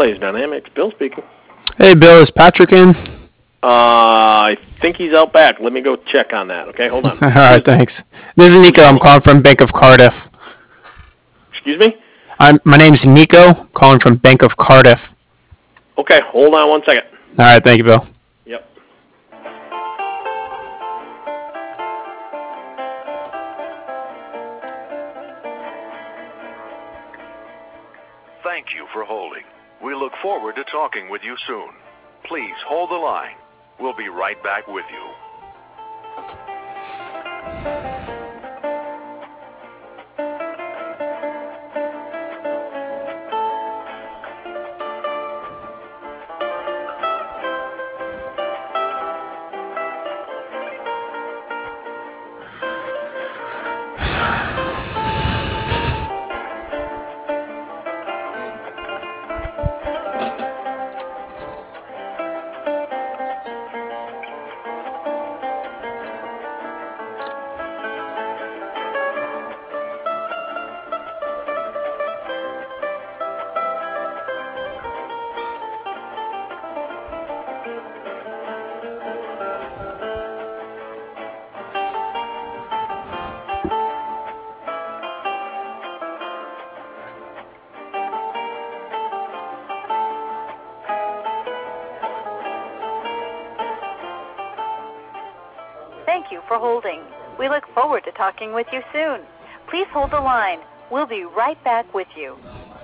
Blaze Dynamics. Bill speaking. Hey, Bill, is Patrick in? I think he's out back. Let me go check on that. Okay, hold on. All right, thanks. This is Nico. I'm calling from Bank of Cardiff. Excuse me? My name's Nico, calling from Bank of Cardiff. Okay, hold on 1 second. All right, thank you, Bill. Yep. Thank you for holding. We look forward to talking with you soon. Please hold the line. We'll be right back with you. Thank you for holding. We look forward to talking with you soon. Please hold the line. We'll be right back with you.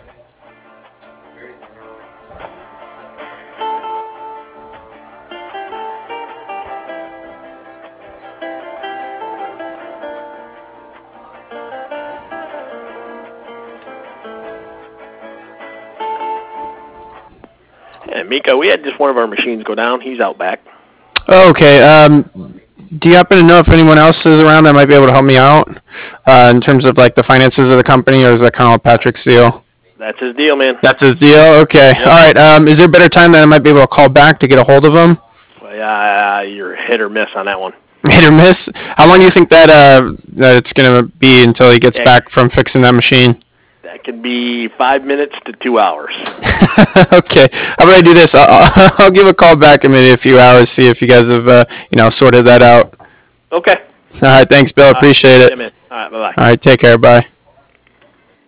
And Miko, we had just one of our machines go down. He's out back. Okay. Do you happen to know if anyone else is around that might be able to help me out in terms of like the finances of the company, or is that kind of Patrick's deal? That's his deal, man. That's his deal. Okay. Yep. All right. Is there a better time that I might be able to call back to get a hold of him? Well, yeah, you're hit or miss on that one. Hit or miss? How long do you think that that it's gonna be until he gets back from fixing that machine? That could be 5 minutes to 2 hours. Okay. How about I do this? I'll give a call back in maybe a few hours, see if you guys have sorted that out. Okay. All right. Thanks, Bill. Appreciate it. Yeah, man. All right. Bye-bye. All right. Take care. Bye.